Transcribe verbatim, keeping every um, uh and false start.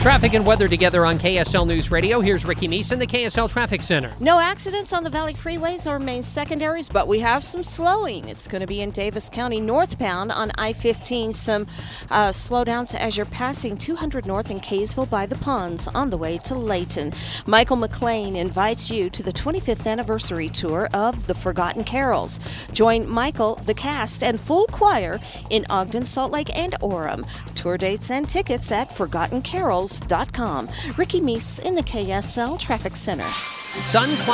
Traffic and weather together on K S L News Radio. Here's Ricky Meese in the K S L Traffic Center. No accidents on the Valley freeways or main secondaries, but we have some slowing. It's going to be in Davis County northbound on I fifteen. Some uh, slowdowns as you're passing two hundred north in Kaysville by the ponds on the way to Layton. Michael McLean invites you to the twenty-fifth anniversary tour of The Forgotten Carols. Join Michael, the cast, and full choir in Ogden, Salt Lake, and Orem. Tour dates and tickets at forgotten carols dot com. Ricky Meese in the K S L Traffic Center. Sun